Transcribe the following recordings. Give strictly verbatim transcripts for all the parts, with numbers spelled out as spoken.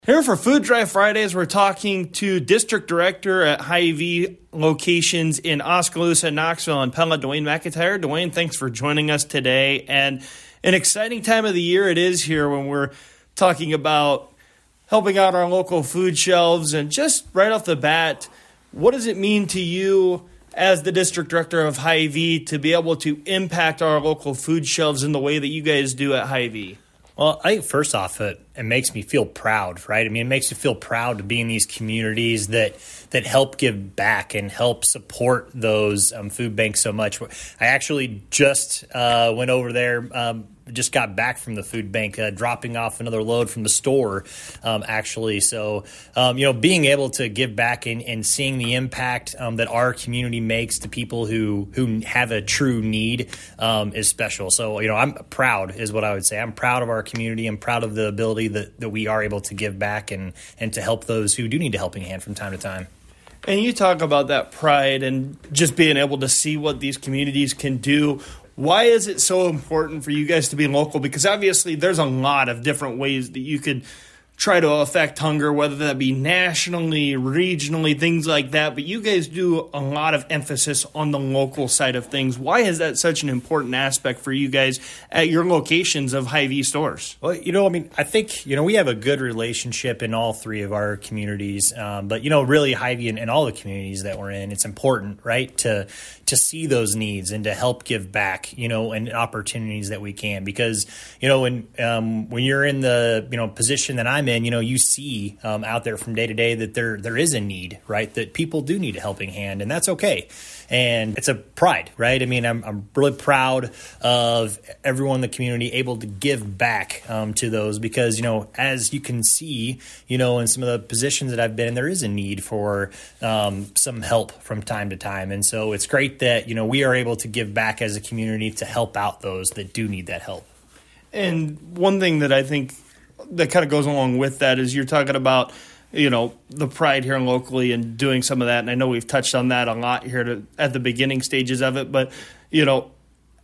Here for Food Drive Fridays, we're talking to District Director at Hy-Vee locations in Oskaloosa, Knoxville, and Pella, Dwayne McIntyre. Dwayne, thanks for joining us today. And an exciting time of the year it is here when we're talking about helping out our local food shelves. And just right off the bat, what does it mean to you as the District Director of Hy-Vee to be able to impact our local food shelves in the way that you guys do at Hy-Vee? Well, I think first off, it, it makes me feel proud, right? I mean, it makes you feel proud to be in these communities that that help give back and help support those um, food banks so much. I actually just uh, went over there, um, just got back from the food bank, uh, dropping off another load from the store, um, actually. So, um, you know, being able to give back and, and seeing the impact um, that our community makes to people who, who have a true need um, is special. So, you know, I'm proud is what I would say. I'm proud of our community. I'm proud of the ability that, that we are able to give back and, and to help those who do need a helping hand from time to time. And you talk about that pride and just being able to see what these communities can do. Why is it so important for you guys to be local? Because obviously there's a lot of different ways that you could try to affect hunger, whether that be nationally, regionally, things like that. But you guys do a lot of emphasis on the local side of things. Why is that such an important aspect for you guys at your locations of Hy-Vee stores? Well, you know, I mean, I think, you know, we have a good relationship in all three of our communities. Um, but, you know, really Hy-Vee and, and all the communities that we're in, it's important, right, to to see those needs and to help give back, you know, and opportunities that we can. Because, you know, when um, when you're in the, you know, position that I'm in, you know, you see um, out there from day to day that there there is a need, right, that people do need a helping hand, and that's okay. And it's a pride, right? I mean, I'm I'm really proud of everyone in the community able to give back um, to those because, you know, as you can see, you know, in some of the positions that I've been in, there is a need for um, some help from time to time. And so it's great that, you know, we are able to give back as a community to help out those that do need that help. And one thing that I think that kind of goes along with that is you're talking about, you know, the pride here locally and doing some of that. And I know we've touched on that a lot here to, at the beginning stages of it. But, you know,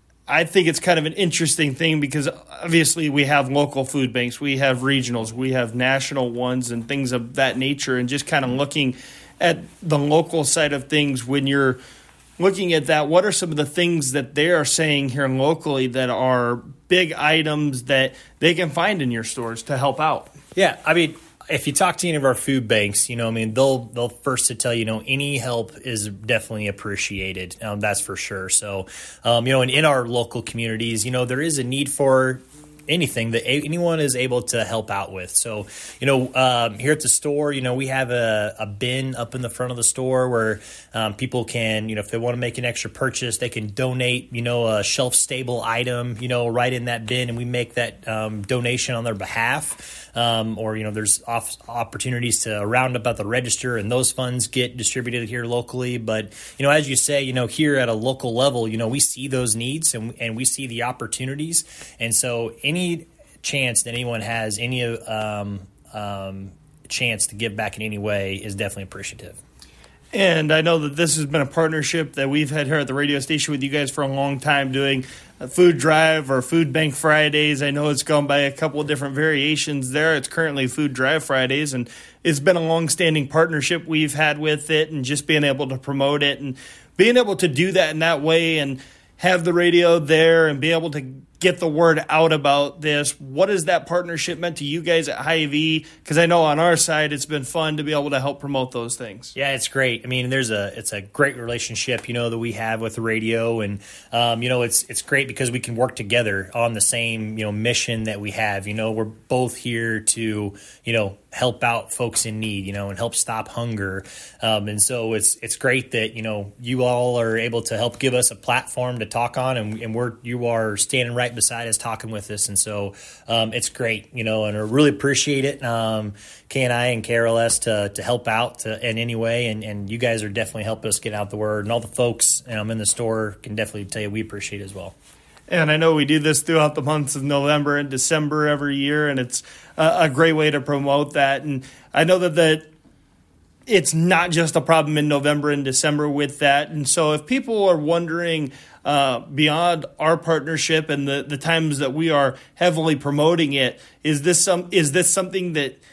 I think it's kind of an interesting thing because obviously we have local food banks, we have regionals, we have national ones and things of that nature. And just kind of looking at the local side of things, when you're looking at that, what are some of the things that they are saying here locally that are big items that they can find in your stores to help out? Yeah, I mean, if you talk to any of our food banks, you know, I mean, they'll they'll first to tell you, you know, any help is definitely appreciated. Um, that's for sure. So, um, you know, and in our local communities, you know, there is a need for anything that anyone is able to help out with. So, you know, um, here at the store, you know, we have a, a bin up in the front of the store where um, people can, you know, if they want to make an extra purchase, they can donate, you know, a shelf-stable item, you know, right in that bin, and we make that um, donation on their behalf. Um, or, you know, there's off- opportunities to round up at the register and those funds get distributed here locally. But, you know, as you say, you know, here at a local level, you know, we see those needs and, and we see the opportunities. And so any chance that anyone has any um, um, chance to give back in any way is definitely appreciative. And I know that this has been a partnership that we've had here at the radio station with you guys for a long time, doing a food drive or food bank Fridays. I know it's gone by a couple of different variations there. It's currently Food Drive Fridays, and it's been a long-standing partnership we've had with it, and just being able to promote it and being able to do that in that way and have the radio there and be able to get the word out about this. What has that partnership meant to you guys at Hy-Vee? Because I know on our side it's been fun to be able to help promote those things. Yeah, it's great. I mean, there's a it's a great relationship, you know, that we have with the radio, and um, you know, it's it's great because we can work together on the same, you know, mission that we have. You know, we're both here to, you know, help out folks in need, you know, and help stop hunger. Um, and so it's it's great that, you know, you all are able to help give us a platform to talk on, and, and we're you are standing right beside us talking with us. And so um, it's great, you know, and I really appreciate it. Um, K and I and K R L S to to help out to, in any way. And, and you guys are definitely helping us get out the word. And all the folks um, in the store can definitely tell you we appreciate it as well. And I know we do this throughout the months of November and December every year, and it's a, a great way to promote that. And I know that the, it's not just a problem in November and December with that. And so if people are wondering uh, beyond our partnership and the, the times that we are heavily promoting it, is this some is this something that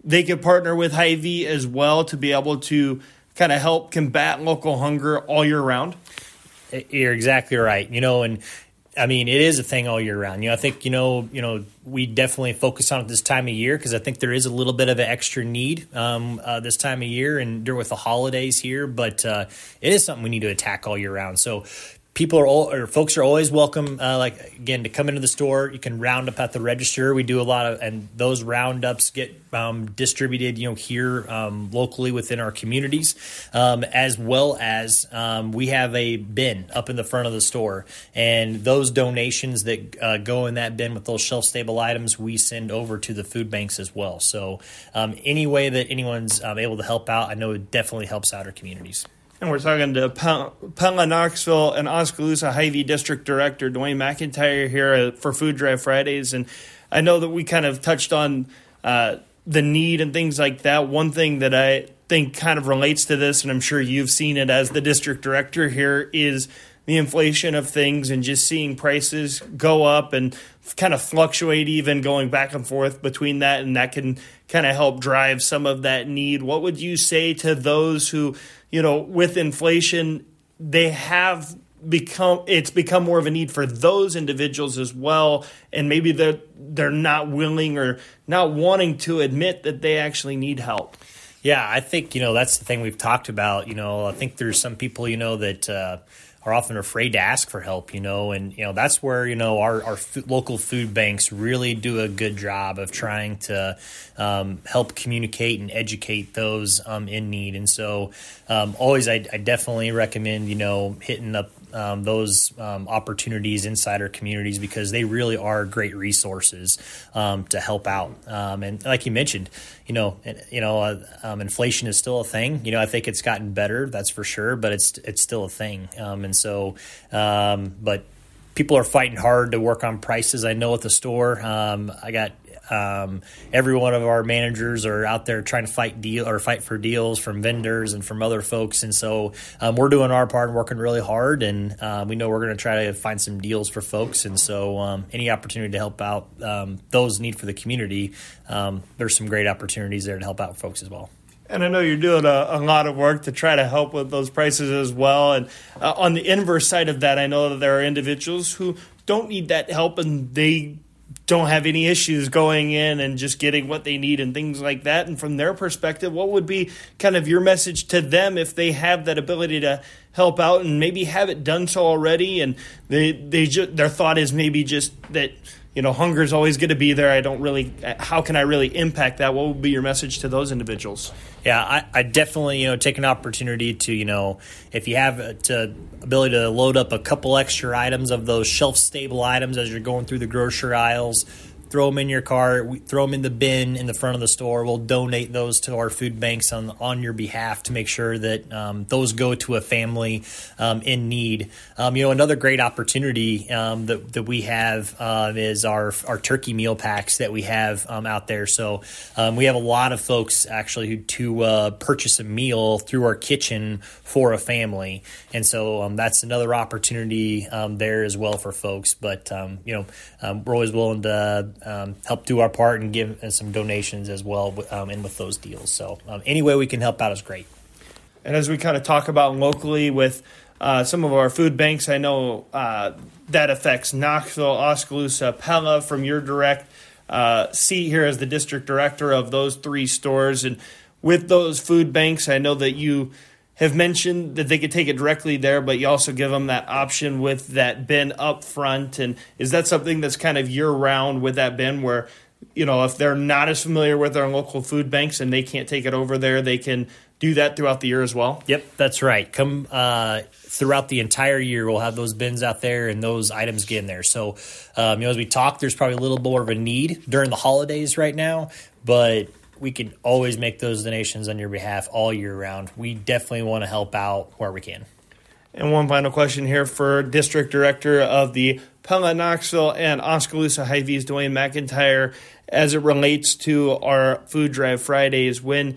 they could partner with Hy-Vee as well to be able to kind of help combat local hunger all year round? You're exactly right. You know, and I mean, it is a thing all year round. You know, I think, you know, you know, we definitely focus on it this time of year because I think there is a little bit of an extra need um, uh, this time of year and during with the holidays here. But uh, it is something we need to attack all year round. So people are all, or folks are always welcome, uh, like, again, to come into the store. You can round up at the register. We do a lot of, and those roundups get um, distributed, you know, here um, locally within our communities, um, as well as um, we have a bin up in the front of the store. And those donations that uh, go in that bin with those shelf-stable items, we send over to the food banks as well. So um, any way that anyone's um, able to help out, I know it definitely helps out our communities. And we're talking to Pella, Knoxville, and Oskaloosa Hy-Vee District Director Dwayne McIntyre here for Food Drive Fridays. And I know that we kind of touched on uh, the need and things like that. One thing that I think kind of relates to this, and I'm sure you've seen it as the district director here, is the inflation of things and just seeing prices go up and kind of fluctuate, even going back and forth between that, and that can kind of help drive some of that need. What would you say to those who, you know, with inflation, they have become, it's become more of a need for those individuals as well, and maybe they're, they're not willing or not wanting to admit that they actually need help? Yeah, I think, you know, that's the thing we've talked about. You know, I think there's some people, you know, that uh, are often afraid to ask for help, you know, and, you know, that's where, you know, our, our f- local food banks really do a good job of trying to um, help communicate and educate those um, in need. And so um, always I, I definitely recommend, you know, hitting up Um, those um, opportunities inside our communities because they really are great resources um, to help out. Um, and like you mentioned, you know, you know, uh, um, inflation is still a thing. You know, I think it's gotten better, that's for sure, but it's it's still a thing. Um, and so, um, but people are fighting hard to work on prices. I know at the store, um, I got. Um, every one of our managers are out there trying to fight deal or fight for deals from vendors and from other folks. And so um, we're doing our part and working really hard. And uh, we know we're going to try to find some deals for folks. And so um, any opportunity to help out um, those need for the community, um, there's some great opportunities there to help out folks as well. And I know you're doing a, a lot of work to try to help with those prices as well. And uh, on the inverse side of that, I know that there are individuals who don't need that help and they don't have any issues going in and just getting what they need and things like that. And from their perspective, what would be kind of your message to them if they have that ability to help out and maybe have it done so already? And they, they ju- their thought is maybe just that, you know, hunger is always going to be there. I don't really, how can I really impact that? What would be your message to those individuals? Yeah, I, I definitely, you know, take an opportunity to, you know, if you have a, to ability to load up a couple extra items of those shelf-stable items as you're going through the grocery aisles, throw them in your car, we throw them in the bin in the front of the store. We'll donate those to our food banks on on your behalf to make sure that um, those go to a family um, in need. Um, you know, another great opportunity um, that, that we have uh, is our our turkey meal packs that we have um, out there. So um, we have a lot of folks actually who to uh, purchase a meal through our kitchen for a family. And so um, that's another opportunity um, there as well for folks. But, um, you know, um, we're always willing to Um, help do our part and give uh, some donations as well um, in with those deals. So um, any way we can help out is great. And as we kind of talk about locally with uh, some of our food banks, I know uh, that affects Knoxville, Oskaloosa, Pella from your direct uh, seat here as the district director of those three stores. And with those food banks, I know that you have mentioned that they could take it directly there, but you also give them that option with that bin up front. And is that something that's kind of year-round with that bin where, you know, if they're not as familiar with our local food banks and they can't take it over there, they can do that throughout the year as well? Yep, that's right. Come uh, throughout the entire year, we'll have those bins out there and those items get in there. So, um, you know, as we talk, there's probably a little more of a need during the holidays right now, but we can always make those donations on your behalf all year round. We definitely want to help out where we can. And one final question here for District Director of the Pella, Knoxville, and Oskaloosa Hy-Vee's Dwayne McIntyre as it relates to our Food Drive Fridays. When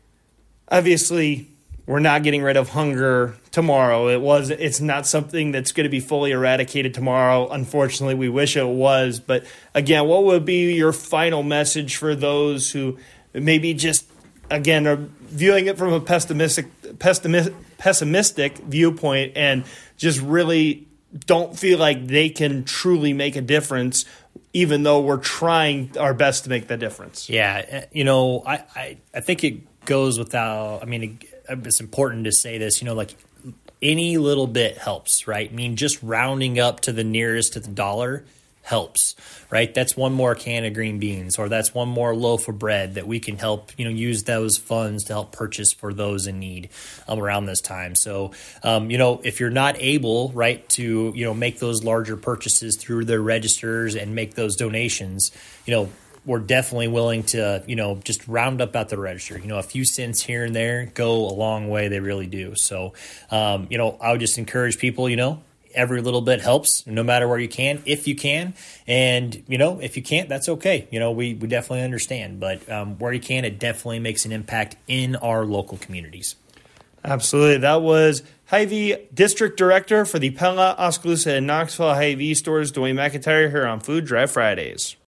obviously we're not getting rid of hunger tomorrow. It was. It's not something that's going to be fully eradicated tomorrow. Unfortunately, we wish it was. But again, what would be your final message for those who maybe just, again, are viewing it from a pessimistic, pessimistic, pessimistic viewpoint and just really don't feel like they can truly make a difference, even though we're trying our best to make the difference. Yeah, you know, I, I, I think it goes without, I mean, it, it's important to say this, you know, like any little bit helps, right? I mean, just rounding up to the nearest to the dollar helps, right? That's one more can of green beans, or that's one more loaf of bread that we can help, you know, use those funds to help purchase for those in need um, around this time. So, um, you know, if you're not able, right, to, you know, make those larger purchases through their registers and make those donations, you know, we're definitely willing to, you know, just round up at the register. You know, a few cents here and there go a long way. They really do. So, um, you know, I would just encourage people, you know, every little bit helps, no matter where you can, if you can. And, you know, if you can't, that's okay. You know, we, we definitely understand. But um, where you can, it definitely makes an impact in our local communities. Absolutely. That was Hy-Vee District Director for the Pella, Oskaloosa, and Knoxville Hy-Vee stores, Dwayne McIntyre, here on Food Drive Fridays.